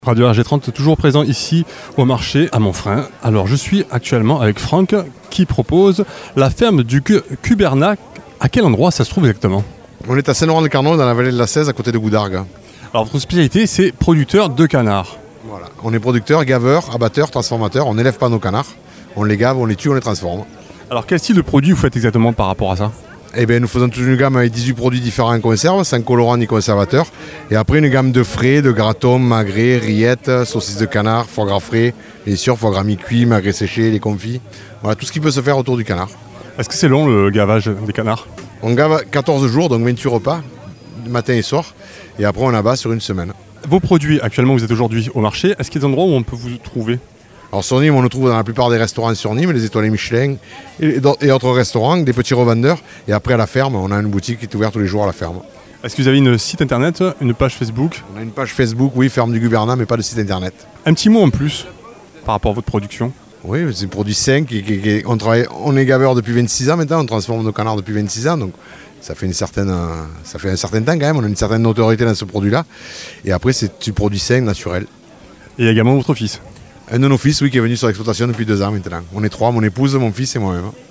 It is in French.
Radio RG30 toujours présent ici au marché à Montfrein. Alors je suis actuellement avec Franck qui propose la ferme du Cubernat. À quel endroit ça se trouve exactement? On est à Saint-Laurent-de-Carnot dans la vallée de la Cèze à côté de Goudargues. Alors votre spécialité c'est producteur de canards. Voilà. On est producteur, gaveur, abatteur, transformateur. On n'élève pas nos canards. On les gave, on les tue, on les transforme. Alors quel style de produit vous faites exactement par rapport à ça? Eh bien, nous faisons toute une gamme avec 18 produits différents en conserve, sans colorant ni conservateur. Et après, une gamme de frais, de gratons, magrets, rillettes, saucisses de canard, foie gras frais, bien sûr, foie gras mi-cuit, magret séché, les confits. Voilà, tout ce qui peut se faire autour du canard. Est-ce que c'est long le gavage des canards? On gave 14 jours, donc 28 repas, matin et soir. Et après, on abat sur une semaine. Vos produits, actuellement vous êtes aujourd'hui au marché, est-ce qu'il y a des endroits où on peut vous trouver? Alors sur Nîmes, on le trouve dans la plupart des restaurants sur Nîmes, les étoilés Michelin et autres restaurants, des petits revendeurs. Et après à la ferme, on a une boutique qui est ouverte tous les jours à la ferme. Est-ce que vous avez une site internet, une page Facebook? On a une page Facebook, oui, Ferme du Cubernat, mais pas de site internet. Un petit mot en plus par rapport à votre production? Oui, c'est un produit sain. On est gaveur depuis 26 ans maintenant, on transforme nos canards depuis 26 ans. Donc ça fait un certain temps quand même, on a une certaine notoriété dans ce produit-là. Et après, c'est du produit sain, naturel. Et également votre fils? Un de nos fils, oui, qui est venu sur l'exploitation depuis 2 ans maintenant. On est 3, mon épouse, mon fils et moi-même.